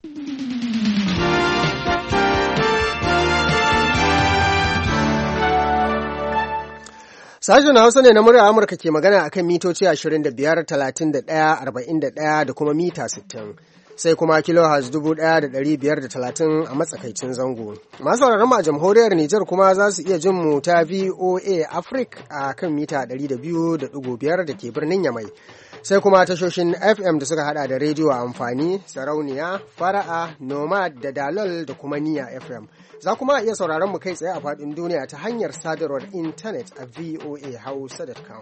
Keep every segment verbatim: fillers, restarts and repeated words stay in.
Sashen Hausa ne na murya Amurka ke magana akan mitoci ashirin da biyar, talatin da ɗaya, arba'in da ɗaya da kuma mita sittin. Sai kuma kilohertz dubu ɗaya da ɗari biyar da talatin a matsakaicin zango. Masu sauraron mu a jamhuriyar Nijar kuma za su iya jin mu ta V O A Africa a kan mita ɗari da biyu da ɗigo biyar da ke birnin Yamai. Sai kuma tashoshin F M da suka hada da rediyo amfani, sarauniya, fara'a, nomad da dalol da kuma niya F M. Za kuma iya sauraron mu kai tsaye a faɗin duniya ta hanyar sadarwar intanet a v o a hausa dot com.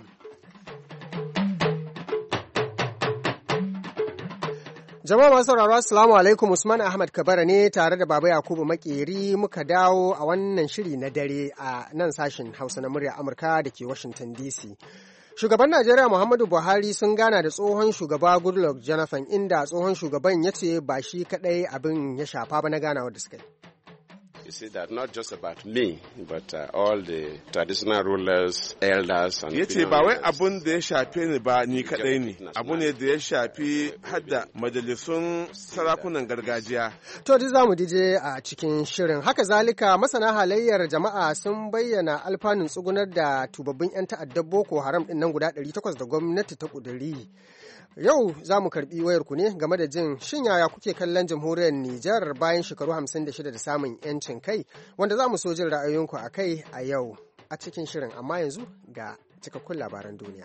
Jama'a masu sauraro assalamu alaikum, Usman Ahmad Kabara ne tare da Baba Yakubu Makeri muka dawo a wannan shiri na dare a nan sashen Hausa na murya Amurka da ke Washington D C. Shugaban Najeriya Muhammadu Buhari sun gana da tsohon shugaba Goodluck Jonathan inda tsohon shugaban ya ce ba shi kadai abin ya shafa ba na ganawa da suka yi. You see that not just about me, but uh, all the traditional rulers, elders and yace ba wai abun da ya shafe ni ba ni kadai ne, abu ne da ya shafi hadda majalisun sarakunan gargajiya. To duk zamu dije a cikin shirin. Haka zalika masana halayyar jama'a sun bayyana alfanun tsugunar da tubabbin 'yan ta'addar Boko Haram din nan guda ɗari takwas da gwamnati ta kuduri. Yau za mu karbi wayarku ne game da jin shin yaya kuke kallon jamhuriyar Nijar bayan shekaru hamsin da shida da samun 'yancin kai, wanda za mu so jin ra'ayoyinku a kai a yau a cikin shirin, amma yanzu ga cikakkun labaran duniya.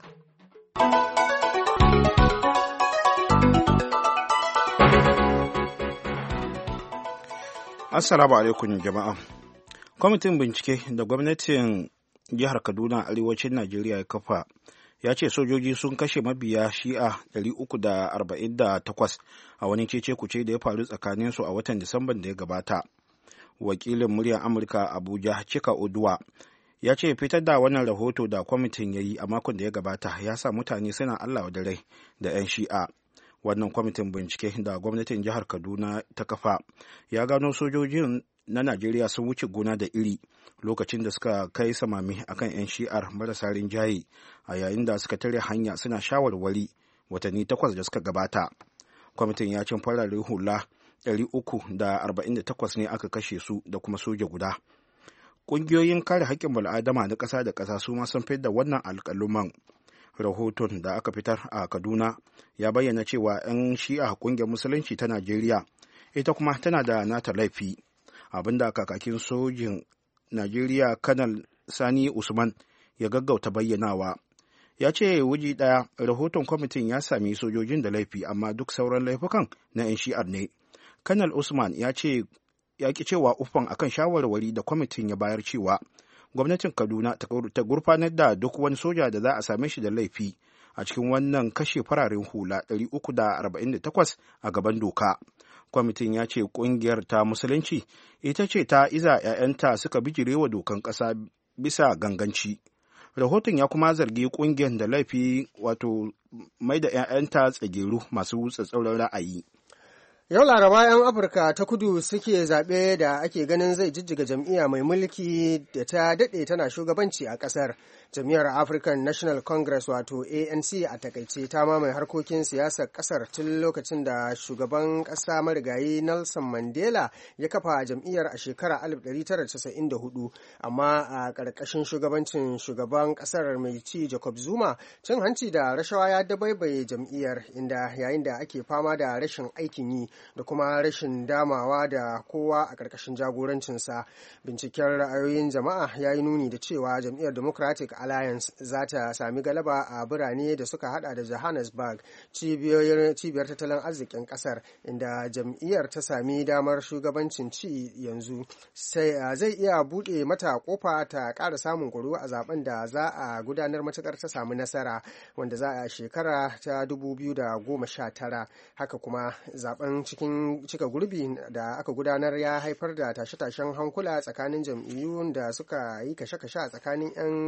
Assalamu alaikum jama'a. Kwamitin bincike da gwamnatin jihar Kaduna arewacin Najeriya ya kafa ya ce sojoji sun kashe mabiya shi'a ɗari uku da arba'in da takwas a wani cece-kuce da ya faru tsakaninsu a watan Disamban da ya gabata. Wakilin muryar Amurka Abuja Chika Oduwa ya ce fitar da wannan rahoto da kwamitin ya yi a makon da ya gabata ya sa mutane suna Allah da rai da 'yan shi'a. Wannan kwamitin bincike da gwamnatin jihar Kaduna ta kafa ya gano sojojin na Najeriya sun wuce gona da iri lokacin da suka kai samami akan 'yan shi'ar marasa rinjaye a yayin da suka tare hanya suna shawarwari watanni takwas da suka gabata. Kwamitin ya cin fararen hula ɗari uku da arba'in da takwas ne aka kashe su da kuma soja guda. Ƙungiyoyin kare haƙƙin bal'adama na ƙasa da ƙasa su ma sun fitar da wannan alƙaluman. Rahoton da aka fitar a Kaduna ya bayyana cewa 'yan shi'a ƙungiyar musulunci ta Najeriya ita kuma tana da nata laifi, abinda kakakin sojin Najeriya Kanal Sani Usman ya gaggauta bayyanawa. Ya ce wuji ɗaya rahoton kwamitin ya sami sojojin da laifi amma duk sauran laifukan na 'yan shi'ar ne. Kanal Usman ya ce ya ki cewa ufan akan shawarwari da kwamitin ya bayar cewa gwamnatin Kaduna ta gurfanar da duk wani soja da za a same shi da laifi a cikin wannan kashe fararen hula ɗari uku da arba'in da takwas a gaban doka. Kwamitin ya ce kungiyar ta musulunci ita ce ta iza 'ya'yanta suka bijirewa dokan ƙasa bisa ganganci. Rahoton ya kuma zargi kungiyar da laifi wato mai da 'ya'yanta tsageru masu tsatsauran ra'ayi. Yau Laraba 'yan Afirka ta kudu suke zaɓe da ake ganin zai jijjiga jam'iyya mai mulki da ta daɗe tana shugabanci a ƙasar. Jam'iyyar African National Congress wato A N C a takaice ta mamaye harkokin siyasar ƙasar tun lokacin da shugaban ƙasa marigayi Nelson Mandela ya kafa jam'iyyar a shekarar alif ɗari tara da casa'in da hudu, amma a ƙarƙashin shugabancin shugaban ƙasar mai ci Jacob Zuma cin hanci da rashawa ya dabaibaye jam'iyyar, inda yayin da ake fama da rashin aikin yi da kuma rashin damawa da kowa a ƙarƙashin jagorancinsa. Binciken ra'ayoyin jama'a ya yi nuni da cewa jam'iyyar Democratic Alliance za ta sami galaba a birane da suka hada da Johannesburg, cibiyar tattalin arzikin ƙasar, inda jam'iyyar ta sami damar shugabancin ci yanzu. Sai zai iya buɗe mata kofa ta ƙara samun ƙuri'u a zaben da za a gudanar matuƙar ta samu nasara, wanda za a shekara ta dubu biyu da goma sha tara. Haka kuma zaben cikin cika gurbi da aka gudanar ya haifar da tashe-tashen hankula tsakanin jam'iyyun da suka yi kashe-kashe a tsakanin 'yan gani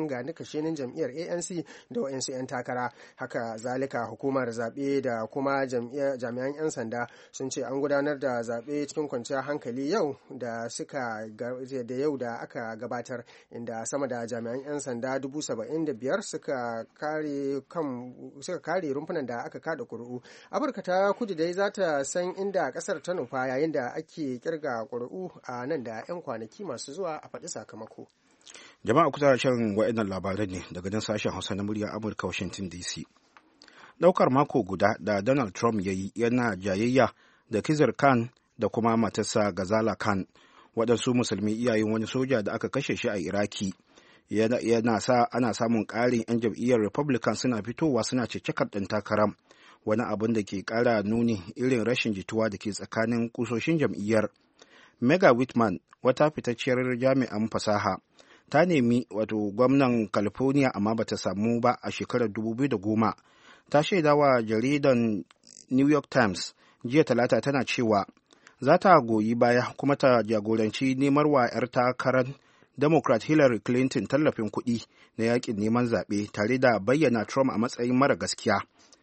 kashenin jam'iyyar A N C da waɗansu 'yan takara. Haka zalika hukumar zaɓe da kuma jami'an 'yan sanda sun ce an gudanar da zaɓe cikin kwanciyar hankali yau da suka da yau da aka gabatar, inda sama da jami'an 'yan sanda dubu saba'in da biyar suka kare kan suka kare rumfunan da aka kada ƙuri'u. Afirka ta kudu dai za ta san inda ƙasar ta nufa yayin da ake kirga ƙuri'u a nan da 'yan kwanaki masu zuwa a faɗi sakamako. Jama'a kusa shan wa'annan labaran ne daga nan sashen Hausa na murya Amurka, Washington D C. Ɗaukar mako guda da Donald Trump ya yi yana jayayya da Khizr Khan da kuma matarsa Ghazala Khan, waɗansu musulmi iyayen wani soja da aka kashe shi a Iraki. Yana, yana sa ana samun ƙarin 'yan jam'iyyar Republican suna fitowa suna cecekar ɗin takarar, wani abin da ke ƙara nuni irin rashin jituwa da ke tsakanin kusoshin jam'iyyar. Mega Whitman, wata fitacciyar jami'an fasaha, ta nemi wato gwamnan California amma bata samu ba a shekarar dubu biyu da goma. Ta shaida wa jaridan New York Times jiya talata tana cewa za ta goyi baya kuma ta jagoranci nemar wa 'yar takarar Democrat Hillary Clinton tallafin kuɗi na yakin neman zaɓe tare da bayyana Trump a matsayin mara gaskiya.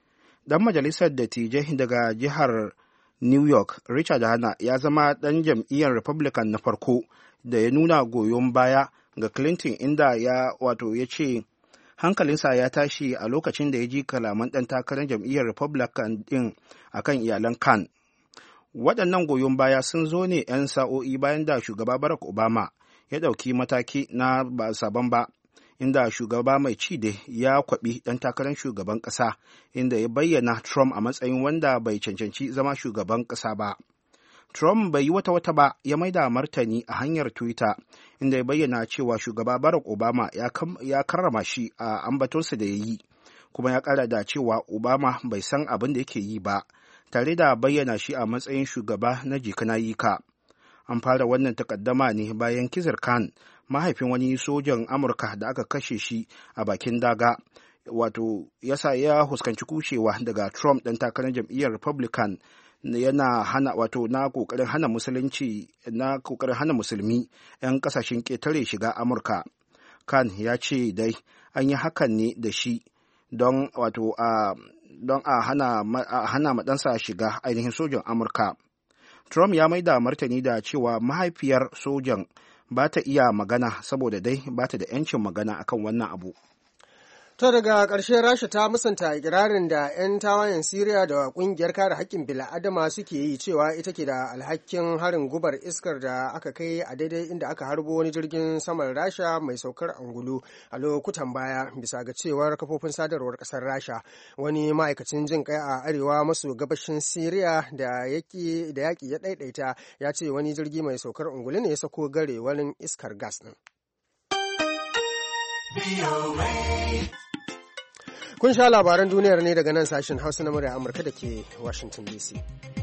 Dan majalisar dattijai daga jihar New York, Richard Hanna, ya zama ɗan jam'iyyar Republican na farko da ya nuna goyon baya ga Clinton, inda ya wato ya ce hankalinsa ya tashi a lokacin da ya ji kalaman ɗan takarar jam'iyyar Republican ɗin akan iyalan Khan. Waɗannan goyon baya sun zo ne 'yan sa'o'i bayan da shugaba Barack Obama ya ɗauki mataki na ba sabon ba, inda shugaba mai ci da ya kwaɓi ɗan takarar shugaban ƙasa, inda ya bayyana Trump a matsayin wanda bai cancanci zama shugaban ƙasa ba. Trump bai yi wata wata ba ya maida martani a hanyar Twitter, inda ya bayyana cewa shugaba Barack Obama ya karrama shi a ambatonsa da ya yi, kuma ya ƙara da cewa Obama bai san abin da yake yi ba, tare da bayyana shi a matsayin shugaba na jika-na-yi-ka. An fara wannan takaddama ne bayan Khizr Khan, mahaifin wani sojan Amurka da aka kashe shi a bakin daga, wato yasa ya huskanci kushewa daga Trump ɗan takarar jam'iyyar Republican yana hana wato na kokarin hana musulunci na kokarin hana musulmi 'yan kasashen ƙetare shiga Amurka. Khan ya ce dai an yi hakan ne da shi don wato a don a hana a hana madansa shiga ainihin sojan Amurka. Trump ya maida martani da cewa mahaifiyar sojan ba ta iya magana saboda dai ba ta da 'yancin magana akan wannan abu. To daga ƙarshe Rasha ta musanta ikirarin da 'yan tawayen Siriya da ƙungiyar kare haƙƙin bil'adama suke yi cewa ita ke da alhakin harin gubar iskar da aka kai a daidai inda aka harbo wani jirgin saman Rasha mai saukar angulu a lokutan baya, bisa ga cewar kafofin sadarwar ƙasar Rasha. Wani ma'aikacin jin kai a arewa maso gabashin Siriya da yaƙi da yaƙi ya ɗaiɗaita ya ce wani jirgi mai saukar angulu ne ya sako garewar iskar gas ɗin. Kun sha labaran duniyar ne daga nan sashen Hausa na murya Amurka da ke Washington D C.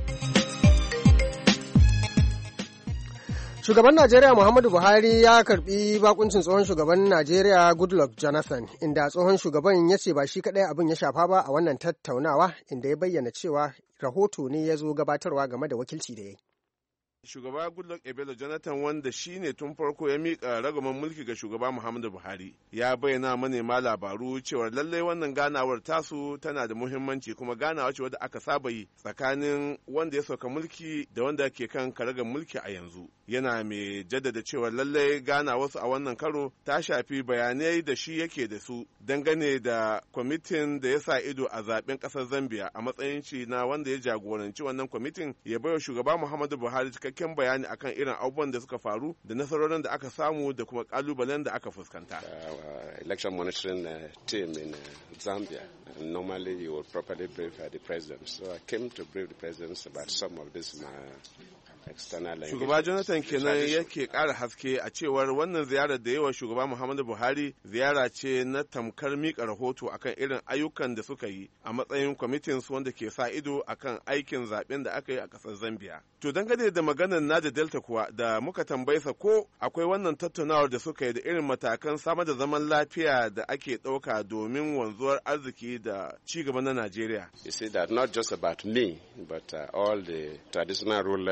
Shugaban Najeriya Muhammadu Buhari ya karbi bakuncin tsohon shugaban Najeriya Goodluck Jonathan, inda tsohon shugaban ya ce ba shi kadai abin ya shafa ba a wannan tattaunawa, inda ya bayyana cewa rahoto ne ya zo gabatarwa game da wakilci da ya yi. Shugaba Goodluck Ebele Jonathan, wanda shi ne tun farko ya miƙa ragaman mulki ga shugaba Muhammadu Buhari, ya bayyana manema labaru cewa lallai wannan ganawar tasu tana da muhimmanci, kuma ganawa ce wadda aka saba yi tsakanin wanda ya sauka mulki da wanda ke kan karagar mulki a yanzu. Yana mai jaddada cewa lallai ganawarsu a wannan karo ta shafi bayanai da shi yake da su dangane da kwamitin da ya sa ido a zaben ƙasar Zambia, a matsayin shi na wanda ya jagoranci wannan kwamitin ya baiwa shugaba Muhammadu Buhari cikakken bayani akan irin abubuwan da suka faru da nasarorin da aka samu da kuma kalubalen da aka fuskanta. Uh, election monitoring uh, team in uh, Zambia. And normally you will properly brief uh, the president. So I came to brief the president about some of this uh, Shugaba Jonathan kenan yake ƙara haske a cewar wannan ziyarar da yawa shugaba Muhammadu Buhari ziyara ce na tamkar miƙa rahoto akan irin ayyukan da suka yi a matsayin kwamitin su wanda ke sa ido akan aikin zaben da aka yi a ƙasar Zambia. To dangane da maganar Naja Delta kuwa da muka tambaye sa ko akwai wannan tattaunawar da suka yi da irin matakan samar da zaman lafiya da ake ɗauka domin wanzuwar arziki da ci gaba na Najeriya. You see that not just about me but uh, all the traditional rulers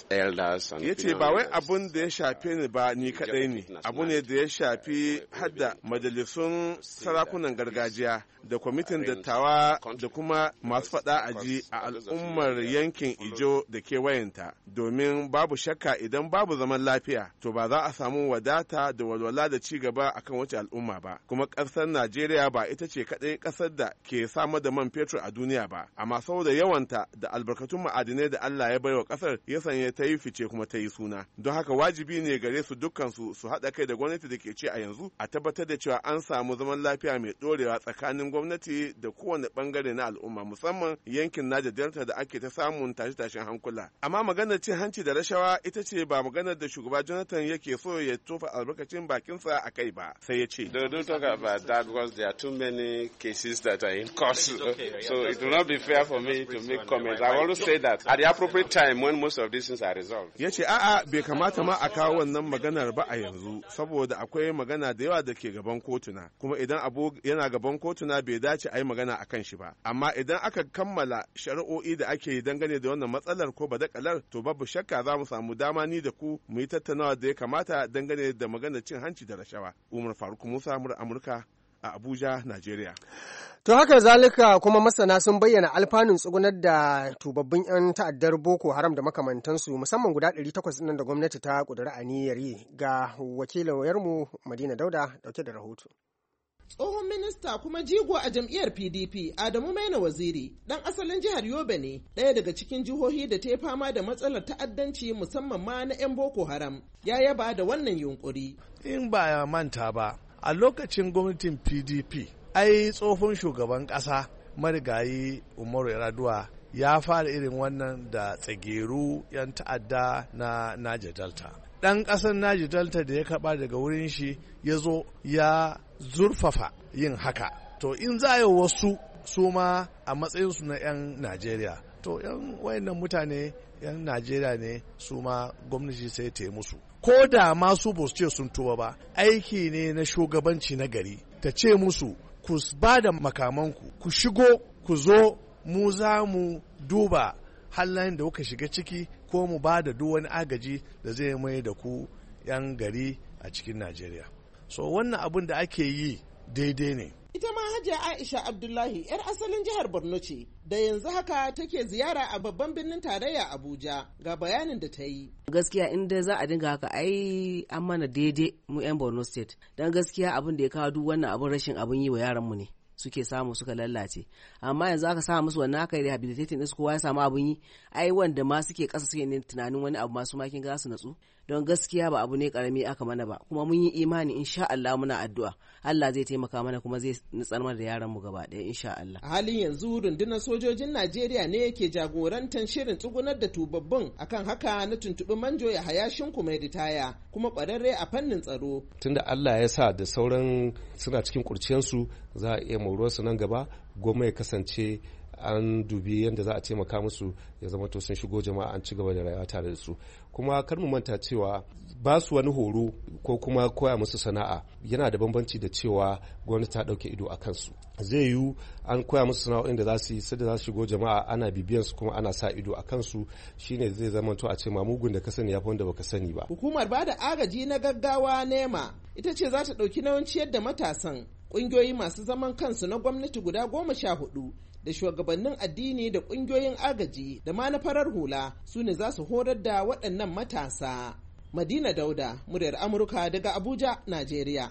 elders and ya ce ba wai abun da ya shafe ni ba ni kadai ne, abu ne da ya shafi hadda majalisun sarakunan gargajiya da kwamitin dattawa da kuma masu faɗa aji a al'ummar yankin Ijo da kewayenta, domin babu shakka idan babu zaman lafiya to ba za a samu wadata da walwala da ci gaba akan wace al'umma ba. Kuma ƙasar Najeriya ba ita ce kaɗai ƙasar da ke samar da man fetur a duniya ba, amma saboda yawanta da albarkatun ma'adinai da Allah ya baiwa ƙasar ya sanya ta yi fice kuma ta yi suna. Don haka wajibi ne gare su dukkansu su haɗa kai da gwamnati da ke ce a yanzu a tabbatar da cewa an samu zaman lafiya mai ɗorewa tsakanin gwamnati da kowane bangare na al'umma, musamman yankin Niger Delta da ake ta samun tashe-tashen hankula. Amma maganar cin hanci da rashawa ita ce ba maganar da shugaba Jonathan yake so ya tofa albarkacin bakinsa a kai ba, sai ya ce. They don't talk about that because there are too many cases that are in court. Okay, so it will not be fair for me to make comments. I always say that at the appropriate time when most of these things are resolved. Ya ce a'a bai kamata ma a kawo wannan maganar ba a yanzu saboda akwai magana da yawa da ke gaban kotuna, kuma idan abu yana gaban kotuna bai dace a yi magana a kan shi ba. Amma idan aka kammala shari'o'i da ake yi dangane da wannan matsalar ko badakalar to babu shakka za mu samu dama ni da ku mu yi tattaunawa da ya kamata dangane da maganar cin hanci da rashawa. Umar Faruk Musa, mur Amurka a Abuja, Najeriya. To haka zalika kuma masana sun bayyana alfanun tsugunar da tubabbin 'yan ta'addar Boko Haram da makamantansu musamman guda ɗari takwas nan da gwamnati ta ƙudiri aniyar yi. Ga wakilin wayarmu Madina Dauda dauke da rahoto. Tsohon minista kuma jigo a jam'iyyar P D P Adamu Maina Waziri ɗan asalin jihar Yobe ne, ɗaya daga cikin jihohi da ta yi fama da matsalar ta'addanci musamman ma na 'yan Boko Haram, ya yaba da wannan yunkuri. In ba ya manta ba, a lokacin gwamnatin P D P, ai tsohon shugaban ƙasa marigayi Umaru Yar'adua ya fara irin wannan da tsageru 'yan ta'adda na Niger Delta. Ɗan ƙasar Niger Delta da ya karɓa daga wurin shi ya zo ya zurfafa yin haka. To in za yi wasu su ma a matsayinsu na 'yan Najeriya, to 'yan wayannan mutane 'yan Najeriya ne su ma gwamnati sai ta yi musu. Ko da ma su ba su ce sun tuba ba, aiki ne na shugabanci na gari ta ce musu ku ba da makamanku, ku shigo, ku zo, mu za mu duba halayen da kuka shiga ciki ko mu ba da duk wani agaji da zai mai da ku 'yan gari a cikin Najeriya. So wannan abin da ake yi daidai ne. Ita ma Hajiya Aisha Abdullahi 'yar asalin jihar Borno ce da yanzu haka take ziyara a babban birnin tarayya Abuja, ga bayanin da ta yi. Gaskiya inda za a dinga haka ai an mana daidai mu 'yan Borno State, don gaskiya abin da ya kawo duk wannan abin rashin abin yi wa yaranmu ne suke samu suka lallace. Amma yanzu aka sa musu wannan aka yi rehabilitating din su kowa ya samu abin yi, ai wanda ma suke kasa suke ne tunanin wani abu masu makin ga su natsu, don gaskiya ba abu ne karami aka mana ba, kuma mun yi imani insha Allah, muna addu'a Allah zai taimaka mana kuma zai nutsar mana da yaran mu gaba ɗaya insha Allah. A halin yanzu rundunar sojojin Najeriya ne yake jagorantar shirin tsugunar da tubabbin, akan haka na tuntuɓi Manjo Yahaya Shinku mai ritaya kuma ƙwararre a fannin tsaro. Tunda Allah ya sa da sauran suna cikin kurciyansu za a iya moruwarsu nan gaba, goma ya kasance an dubi yadda za a taimaka musu ya zama to sun shigo jama'a an ci gaba da rayuwa tare da su. Kuma kar mu manta cewa ba su wani horo ko kuma koya musu sana'a yana da bambanci da cewa gwamnati ta dauke ido a kansu. Zai yiwu an koya musu sana'o'in da za su yi sai da za su shigo jama'a ana bibiyan su kuma ana sa ido a kansu, shine zai zama to a ce mamugun da ka sani ya fi wanda baka sani ba. Hukumar bada agaji na gaggawa nema ita ce za ta dauki nauyin ciyar da matasan. Ƙungiyoyi masu zaman kansu na gwamnati guda goma sha hudu da shugabannin addini da ƙungiyoyin agaji da ma na farar hula su ne za su horar da waɗannan matasa. Madina Dauda, muryar Amurka daga Abuja, Najeriya.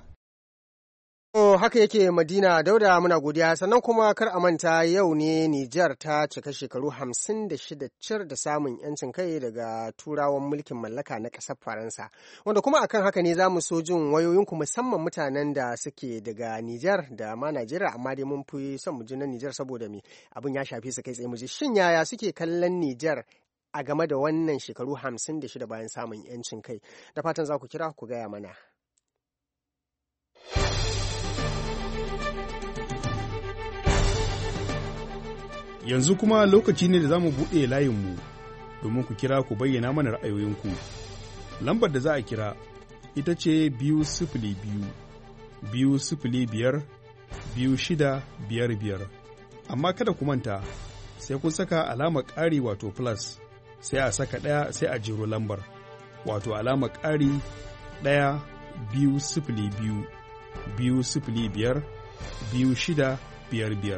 Oh, haka yake Madina Dauda, muna godiya. Sannan kuma kar a manta yau ne Nijar ta cika shekaru hamsin da shida cir da samun yancin kai daga turawan mulkin mallaka na ƙasar Faransa. Wanda kuma akan haka ne za mu so jin wayoyinku musamman mutanen da suke daga Nijar da ma Najeriya, amma dai mun fi son mu ji na Nijar saboda me abin ya shafi su kai tsaye mu ji shin yaya suke kallon Nijar a game da wannan shekaru hamsin da shida bayan samun yancin kai. Da fatan za ku kira ku gaya mana. Yanzu kuma lokaci ne da za mu buɗe layinmu domin ku kira ku bayyana mana ra'ayoyinku. Lambar da za a kira ita ce biyu sifili biyu, biyu sifili biyar, biyu shida biyar biyar. Amma kada ku manta sai kun saka alamar ƙari wato plus, sai a saka ɗaya sai a jiro lambar, wato alamar ƙari ɗaya biyu sifili biyu biyu sifili biyar biyu shida biyar biyar.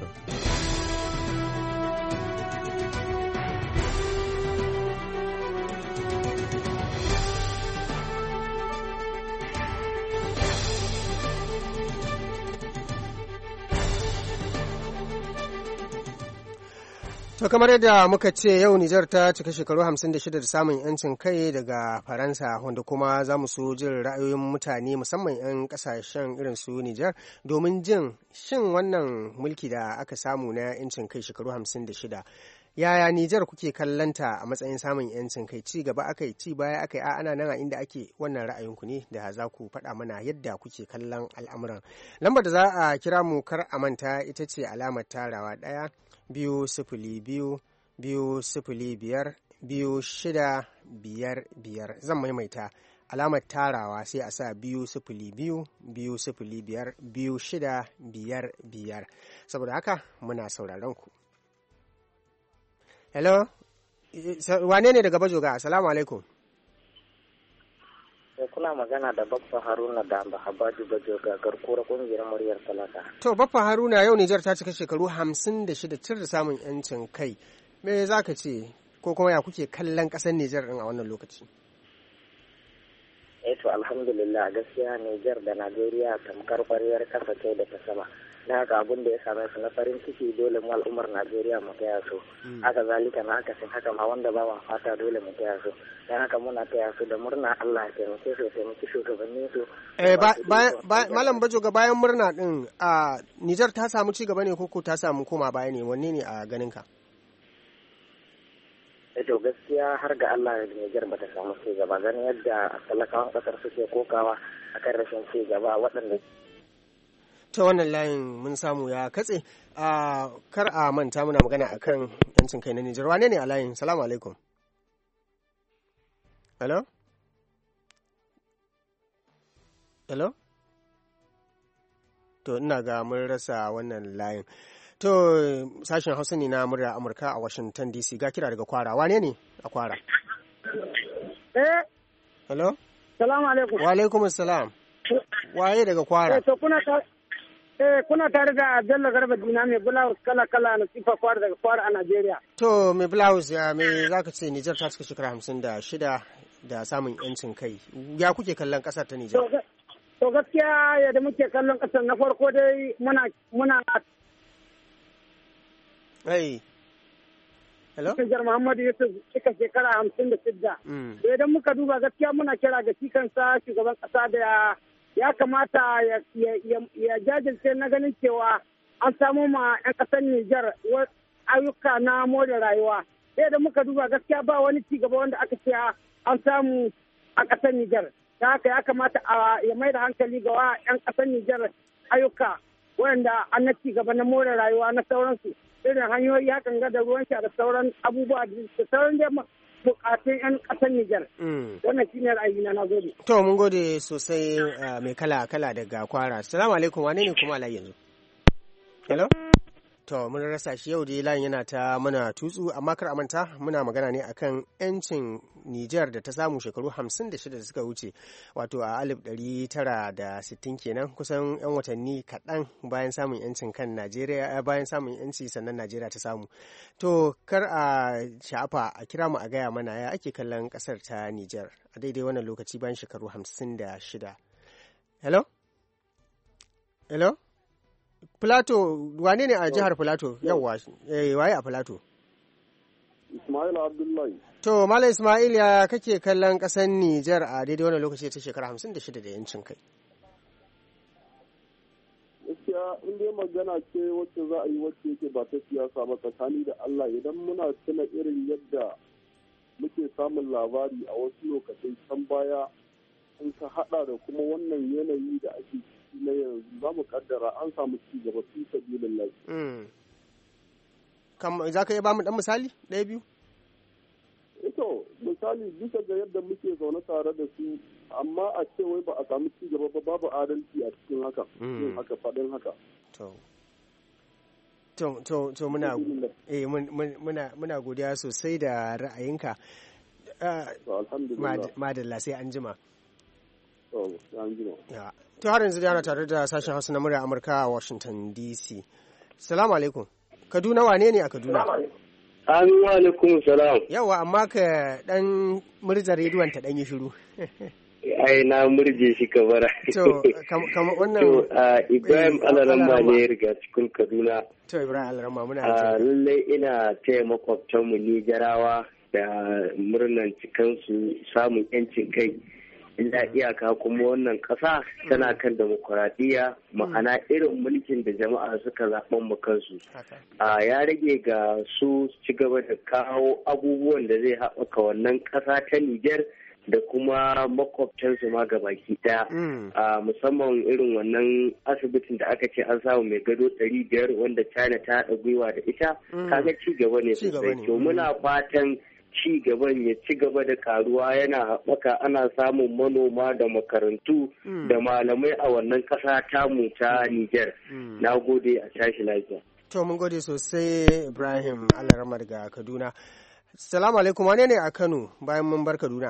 To kamar yadda muka ce yau Nijar ta cika shekaru hamsin da shida da samun yancin kai daga Faransa, wanda kuma za mu so jin ra'ayoyin mutane musamman 'yan kasashen irin su Nijar domin jin shin wannan mulki da aka samu na yancin kai shekaru hamsin da shida yaya Nijar kuke kallanta a matsayin samun yancin kai, ci gaba aka yi, ci baya aka yi, a ana nan a inda ake, wannan ra'ayinku ne da za ku faɗa mana yadda kuke kallon al'amuran. Lambar da za a kira mu kar a manta ita ce alamar tarawa ɗaya biyu sifili biyu biyu sifili biyar biyu shida biyar biyar. Zan maimaita alamar tarawa sai a sa biyu sifili biyu biyu sifili biyar biyu shida biyar biyar. Saboda haka muna sauraron ku. Hello, wane ne daga Bajoga? Assalamu alaikum. Kuna magana da Baffa Haruna da Habaju Bajoga, garkuwar kungiyar muryar talaka. To Baffa Haruna, yau Nijar ta cika shekaru hamsin da shida cir da samun yancin kai. Me za ka ce ko kuma ya kuke kallon ƙasar Nijar ɗin a wannan lokaci? Eh to alhamdulillah gaskiya Nijar da Najeriya tamkar ƙwariyar ƙasa ce da ta sama. Na haka abin da ya same su na farin ciki dole mu al'ummar Najeriya mu taya su. Haka zalika na haka sun haka ma wanda ba wa fata dole mu taya su. Dan haka muna taya su da murna Allah ya taimake su taimaki shugabannin su. Eh Malam Bajoga, bayan murna din a Nijar ta samu ci gaba ne ko ko ta samu koma baya ne, wanne ne a ganin ka? Eh to gaskiya har ga Allah Nijar bata samu ci gaba, ganin yadda talakawan kasar suke kokawa akan rashin ci gaba waɗanda ta wannan layin mun samu ya katse. a kar a manta muna magana akan yancin kai na Nijar. Wane ne a layin? Salamu alaikum. Hello? Hello? To ina ga mun rasa wannan layin. To sashen Hausa ne na murya Amurka a Washington D C. Ga kira daga Kwara. Wane ne a Kwara? Eh? Hello? Salamu alaikum. Wa alaikum salam. Waye daga Kwara? Eh to kuna ta Eh, kuna tare da Bello Garba Dina mai blouse kala-kala na sifa kwara daga kwara a Najeriya. To, mai blouse ya mai za ka ce Nijar ta cika shekara hamsin da shida da samun yancin kai. Ya kuke kallon ƙasar ta Nijar? To gaskiya yadda muke kallon ƙasar na farko dai muna muna Hey. Hello? Nijar Muhammadu Yusuf cika shekara hamsin da shida. To idan muka duba gaskiya muna kira ga shi kansa shugaban ƙasa da ya kamata ya jajirce na ganin cewa an samu ma 'yan ƙasar Nijar ayyuka na more rayuwa. Sai da muka duba gaskiya ba wani ci gaba wanda aka ce an samu a ƙasar Nijar. Ta haka ya kamata ya mai da hankali ga 'yan ƙasar Nijar ayyuka wanda an na ci gaba na more rayuwa na sauransu. Irin hanyoyi hakan ga da ruwan sha da sauran abubuwa da sauran dai bukatun 'yan ƙasar Nijar. Wannan shi ne ra'ayina, na gode. To, mun gode sosai mai kala-kala daga Kwara. Salamu alaikum, wane ne kuma alayi yanzu? Hello? To, mun rasa shi yau dai layin yana ta mana tutsu, amma kar a manta muna magana ne akan 'yancin Nijar da ta samu shekaru hamsin da shida da suka wuce, wato a alif ɗari tara da sittin kenan, kusan 'yan watanni kaɗan bayan samun 'yancin kan Najeriya, bayan samun 'yanci sannan Najeriya ta samu. To, kar a sha'afa a kira mu a gaya mana ya ake kallon ƙasar ta Nijar a daidai wannan lokaci bayan shekaru hamsin da shida. Hello? Hello? Plato, wane ne a jihar Plato? Yawwa, eh, waye a Plato? Ismail Abdullahi. To, Malam Ismail, ya kake kallon ƙasar Nijar a daidai wannan lokaci ta shekara hamsin da shida da yancin kai? Gaskiya in dai magana ce wacce za a yi wacce yake ba ta siyasa ba, tsakani da Allah, idan muna tuna irin yadda muke samun labari a wasu lokacin can baya in ka hada da kuma wannan yanayi da ake ciki na yanzu, za mu kaddara an samu ci gaba fi sabilin lafi. Za ka iya ba mu dan misali ɗaya biyu? Ito misali bisa ga yadda muke zaune tare da su, amma a ce wai ba a samu ci gaba ba, babu adalci a cikin haka, yin haka faɗin haka. to to to muna eh muna muna godiya sosai da ra'ayinka. Madalla sai an jima. To har yanzu ana tare da sashen Hausa na murya Amurka a Washington D C. Salamu alaikum. Kaduna wane ne a Kaduna? Amin wa alaikum salam. Yawa amma ka dan murza rediyon ta dan yi shiru. Ai na murje shi kabara. To kama wannan to Ibrahim Alarama ne ya riga cikin Kaduna. To Ibrahim Alarama muna ji. Lallai ina taya makwabtan mu Nijarawa da murnan cikansu samun yancin kai. Illa iyaka kuma wannan ƙasa tana kan demokuraɗiyya ma'ana irin mulkin da jama'a suka zaɓen mu kansu. A ya rage ga su ci gaba da kawo abubuwan da zai haɓaka wannan ƙasa ta Nijar da kuma makwabtansu ma gabaki ɗaya. A musamman irin wannan asibitin da aka ce an samu mai gado ɗari biyar wanda China ta haɗa gwiwa da ita, kaga ci gaba ne sosai. To muna fatan ci gaban ya ci gaba da karuwa yana haɓaka ana samun manoma da makarantu da malamai a wannan ƙasa tamu ta Nijar. Na gode a tashi lafiya. To mun gode sosai Ibrahim Alarama daga Kaduna. Salamu alaikum, wane ne a Kano bayan mun bar Kaduna?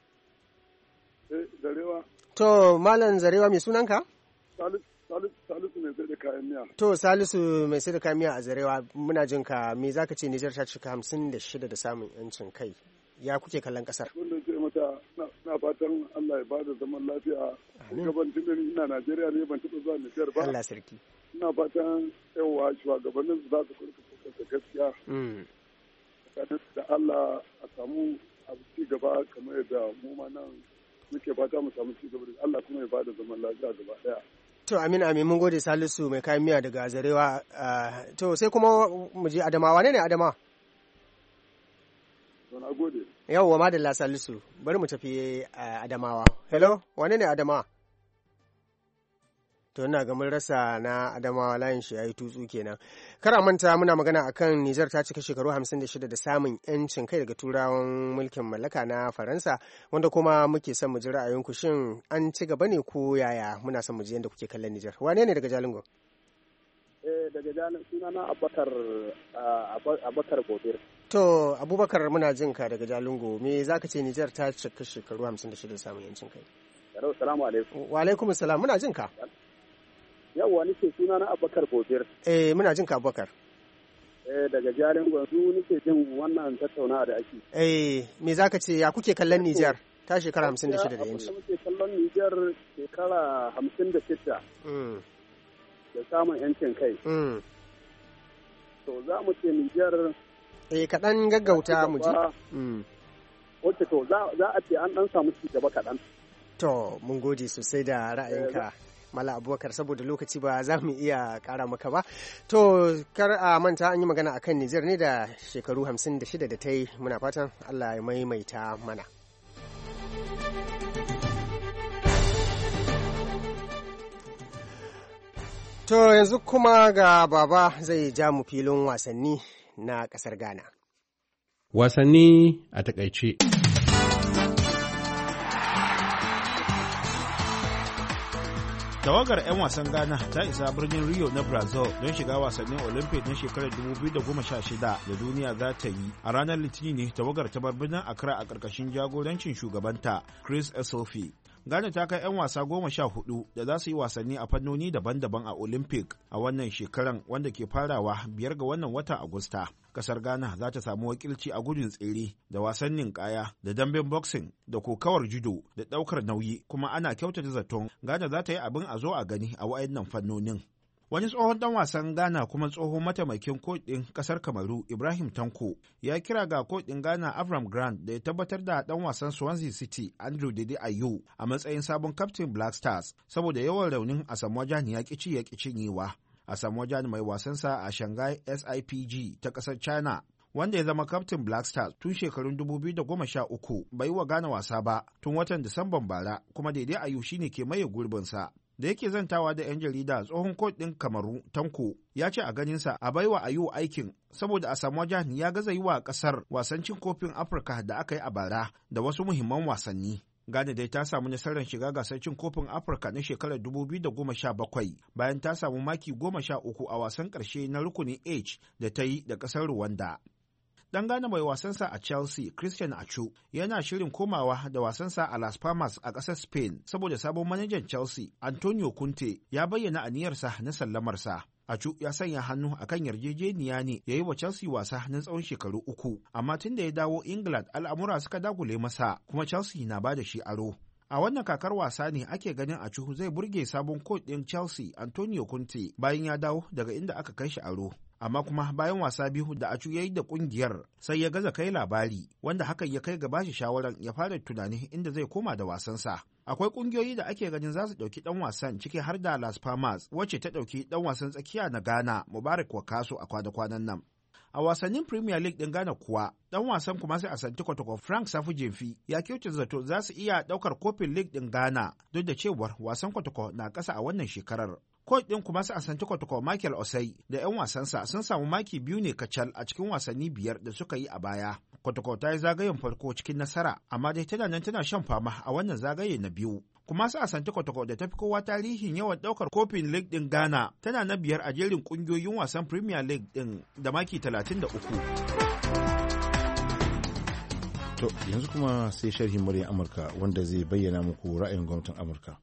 Zarewa. To Malam Zarewa mai sunanka? Salisu mai sai da kayan miya. To Salisu mai sai da kayan miya a Zarewa muna jin ka me zaka ce Nijar ta cika hamsin da shida da samun yancin kai. Ya kuke kallon kasar? Wanda ce mata na fatan Allah ya bada zaman lafiya. Gaban tunin ina Najeriya ne ban taɓa zuwa Nijar ba. Allah sarki. Ina fatan yawa shugabannin su za su kurka da gaskiya. Da Allah a samu abu ci gaba kamar yadda mu ma nan muke fata mu samu ci gaba da Allah kuma ya bada zaman lafiya gaba daya. To amin amin mun gode Salisu mai kayan miya daga Zarewa. To sai kuma mu je Adamawa, wane ne Adamawa? To na gode. Yawwa madalla Salisu, bari mu tafi Adamawa. Hello, wane ne Adamawa? To ina ga mun rasa na Adamawa, layin shi yayi tutsu kenan. Kar a manta muna magana akan Nijar ta cika shekaru hamsin da shida da samun yancin kai daga turawan mulkin mallaka na Faransa, wanda kuma muke son mu ji ra'ayinku, shin an ci gaba ne ko yaya? Muna son mu ji yadda kuke kallon Nijar. Wane ne daga Jalingo? Eh daga Jalingo, sunana Abubakar Abubakar Gobir. To Abubakar muna jin ka daga Jalingo. Me zaka ce Nijar ta cika shekaru hamsin da shida da samun yancin kai? Assalamu alaikum. Wa alaikum assalam, muna jin ka. Yawwa nake suna na Abubakar Gobir. Eh muna jin ka Abubakar. Eh daga Jarin Gwanzu nake jin wannan tattaunawa da ake. Eh me zaka ce ya kuke kallon Nijar ta shekara hamsin da shida da yanci? Muke kallon Nijar shekara hamsin da shida. Mm. Da samun yancin kai. Mm. To za mu ce Nijar eh kaɗan gaggauta mu ji. Mm. Wace to za a ce an ɗan samu ci gaba kaɗan. To mun gode sosai da ra'ayinka. Mala Abubakar, saboda lokaci ba za mu iya ƙara maka ba. To kar a manta an yi magana a kan Nijar ne da shekaru hamsin da shida da ta yi. Muna fatan Allah ya maimaita mana. To yanzu kuma ga baba zai ja mu filin wasanni na ƙasar Ghana. Wasanni a takaice. Tawagar 'yan wasan Ghana ta isa birnin Rio na Brazil don shiga wasannin Olympic na shekarar dubu biyu da goma sha shida da duniya za ta yi. A ranar Litinin ne tawagar ta bar birnin Accra a ƙarƙashin jagorancin shugabanta Chris Esofi. Ghana ta kai 'yan wasa goma sha hudu da za su yi wasanni a fannoni daban-daban a Olympic a wannan shekaran, wanda ke farawa biyar ga wannan watan Agusta. Kasar Ghana za ta samu wakilci a gudun tsere da wasannin kaya da damben boxing da kokawar judo da daukar nauyi, kuma ana kyautata zaton Ghana za ta yi abin a zo a gani a wayannan fannonin. Wani tsohon dan wasan Ghana kuma tsohon mataimakin kodin kasar Kamaru Ibrahim Tanko ya kira ga kodin Ghana Avram Grant da ya tabbatar da dan wasan Swansea City Andrew Dede Ayew a matsayin sabon captain Black Stars saboda yawan raunin Asamoah Gyan ya kici ya cinyewa. Asamoah Gyan mai wasansa a Shanghai S I P G ta kasar China, wanda ya zama captain Black Stars tun shekarun dubu biyu da goma sha uku, bai wa Ghana wasa ba tun watan Disamban bara, kuma Dede Ayew shine ke maye gurbinsa. Da yake zantawa da 'yan jarida, tsohon kot ɗin Kamaru Tanko ya ce a ganinsa a baiwa Ayew aikin saboda Asamoah Gyan ya gaza yi wa ƙasar wasan cin kofin Afirka da aka yi a bara da wasu muhimman wasanni. Ghana dai ta samu nasarar shiga gasar cin kofin Afirka na shekarar dubu biyu da goma sha bakwai bayan ta samu maki goma sha uku a wasan ƙarshe na rukunin H da ta yi da ƙasar Rwanda. Dan Ghana mai wasansa a Chelsea, Christian Atsu, yana shirin komawa da wasansa a Las Palmas a ƙasar Spain saboda sabon manajan Chelsea, Antonio Conte, ya bayyana aniyarsa na sallamarsa. Atsu ya sanya hannu a kan yarjejeniya ne ya yi wa Chelsea wasa na tsawon shekaru uku, amma tun da ya dawo England al'amura suka dagule masa kuma Chelsea na ba da shi aro. A wannan kakar wasa ne ake ganin Atsu zai burge sabon coach ɗin Chelsea, Antonio Conte, bayan ya dawo daga inda aka kai shi aro. Amma kuma bayan wasa biyu da Atsu ya yi da kungiyar sai ya gaza kai labari, wanda hakan ya kai ga bashi shawaran ya fara tunani inda zai koma da wasansa. Akwai kungiyoyi da ake ganin za su ɗauki ɗan wasan ciki har da Las Palmas wacce ta ɗauki ɗan wasan tsakiya na Ghana Mubarak Wakaso a kwana-kwanan nan. A wasannin Premier League ɗin Ghana kuwa, ɗan wasan kuma sai a Santi Kotoko Frank Safu Jemfi ya kyautar zato za su iya ɗaukar kofin League ɗin Ghana duk da cewar wasan Kotoko na ƙasa a wannan shekarar. Coach ɗin kuma sai a Santi Kotoko Michael Osei da 'yan wasansa sun samu maki biyu ne kacal a cikin wasanni biyar da suka yi a baya. Kotoko ta yi zagayen farko cikin nasara, amma dai tana nan tana shan fama a wannan zagaye na biyu. Kuma sai a Santi Kotoko da ta fi kowa tarihin yawan ɗaukar kofin League ɗin Ghana tana na biyar a jerin ƙungiyoyin wasan Premier League ɗin da maki talatin da uku. To yanzu kuma sai sharhin muryar Amurka wanda zai bayyana muku ra'ayin gwamnatin Amurka.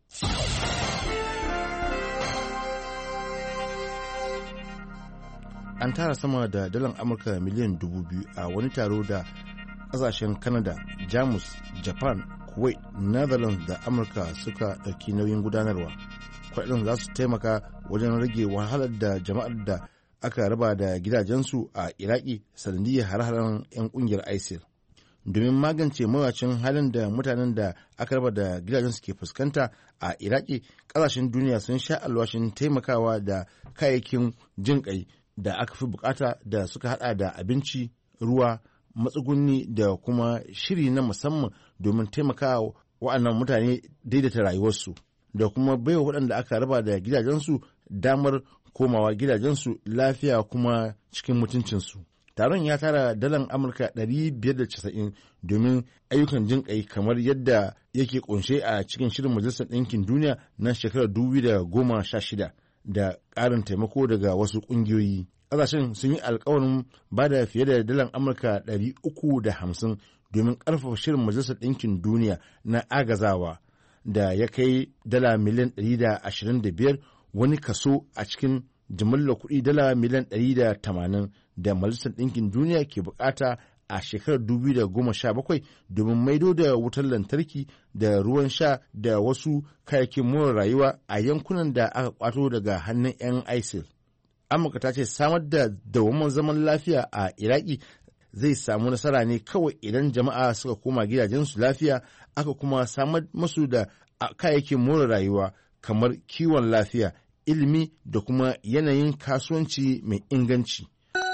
An tara sama da dalar Amurka miliyan dubu biyu a wani taro da ƙasashen Canada, Jamus, Japan, Kuwait, Netherlands da Amurka suka ɗauki nauyin gudanarwa. Kuɗaɗen za su taimaka wajen rage wahalar da jama'ar da aka raba da gidajensu a Iraki sanadiyyar har-haren 'yan ƙungiyar ISIL. Domin magance mawacin halin da mutanen da aka raba da gidajensu ke fuskanta a Iraki, ƙasashen duniya sun sha alwashin taimakawa da kayayyakin jin ƙai da aka fi bukata da suka hada da abinci, ruwa, matsuguni da kuma shiri na musamman domin taimakawa waɗannan mutane daidaita rayuwarsu da kuma baiwa waɗanda aka raba da gidajensu damar komawa gidajensu lafiya kuma cikin mutuncinsu. Taron ya tara dalar Amurka ɗari biyar da casa'in domin ayyukan jin ƙai kamar yadda yake ƙunshe a cikin shirin Majalisar Ɗinkin Duniya na shekarar dubu da goma sha shida. Da ƙarin taimako daga wasu ƙungiyoyi. Ƙasashen sun yi alkawarin ba da fiye da dalar Amurka ɗari uku da hamsin domin ƙarfafa shirin Majalisar Ɗinkin Duniya na agazawa da ya kai dala miliyan ɗari da ashirin da biyar, wani kaso a cikin jimillar kuɗi dala miliyan ɗari da tamanin da Majalisar Ɗinkin Duniya ke bukata a shekarar dubu da goma sha bakwai domin maido da wutar lantarki da ruwan sha da wasu kayayyakin more rayuwa a yankunan da aka kwato daga hannun 'yan ISIL. Amurka ta ce samar da dawamar zaman lafiya a Iraki zai samu nasara ne kawai idan jama'a suka koma gidajensu lafiya, aka kuma samar masu da kayayyakin more rayuwa kamar kiwon lafiya, ilimi da kuma yanayin kasuwanci mai inganci.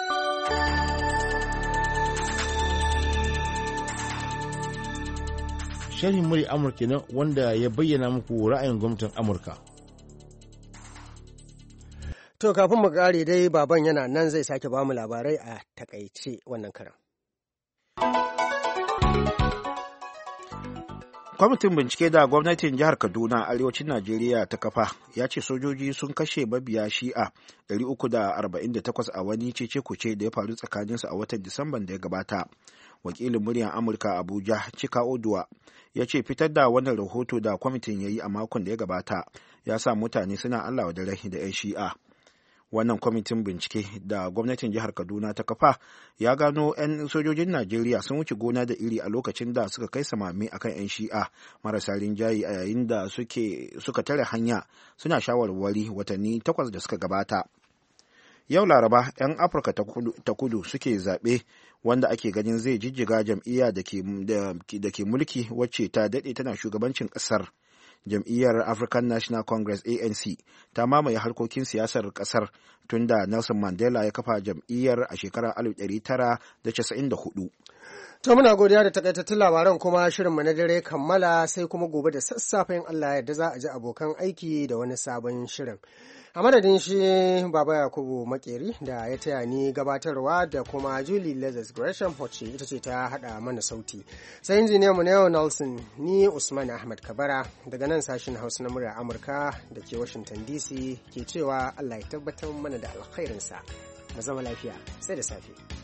Sharhin muri Amurka ne wanda ya bayyana muku ra'ayin gwamnatin Amurka. To kafin mu kare dai baban yana nan zai sake bamu labarai a takaice wannan karan. Kwamitin bincike da gwamnatin jihar Kaduna arewacin Najeriya ta kafa ya ce sojoji sun kashe mabiya shi'a ɗari uku da arba'in da takwas a wani cece-kuce da ya faru tsakaninsu a watan Disamban da ya gabata. Wakilin muryar Amurka Abuja Chika Oduwa ya ce fitar da wannan rahoto da kwamitin ya yi a makon da ya gabata ya sa mutane suna Allah da rai da 'yan shi'a. Wannan kwamitin bincike da gwamnatin jihar Kaduna ta kafa ya gano 'yan sojojin Najeriya sun wuce gona da iri a lokacin da suka kai samami akan 'yan shi'a marasa rinjaye a yayin da suke suka tare hanya suna shawarwari watanni takwas da suka gabata. Yau Laraba 'yan Afirka ta kudu suke zaɓe wanda ake ganin zai jijjiga jam'iyya da ke mulki wacce ta daɗe tana shugabancin ƙasar. Jam'iyyar African National Congress A N C ta mamaye harkokin siyasar kasar tun da Nelson Mandela ya kafa jam'iyyar a shekarar alif ɗari tara da casa'in da hudu. To muna godiya da takaitattun labaran kuma shirinmu na dare kammala sai kuma gobe da sassafen Allah yadda za a ji abokan aiki da wani sabon shirin. A madadin shi Baba Yakubu Makeri da ya taya ni gabatarwa da kuma Julie Lazarus Gresham Hoche ita ce ta haɗa mana sauti. Sai injiniyan mu Neo Nelson ni Usman Ahmad Kabara daga nan sashen Hausa na murya Amurka da ke Washington D C ke cewa Allah ya tabbatar mana da alkhairinsa. Mu zama lafiya sai da safe.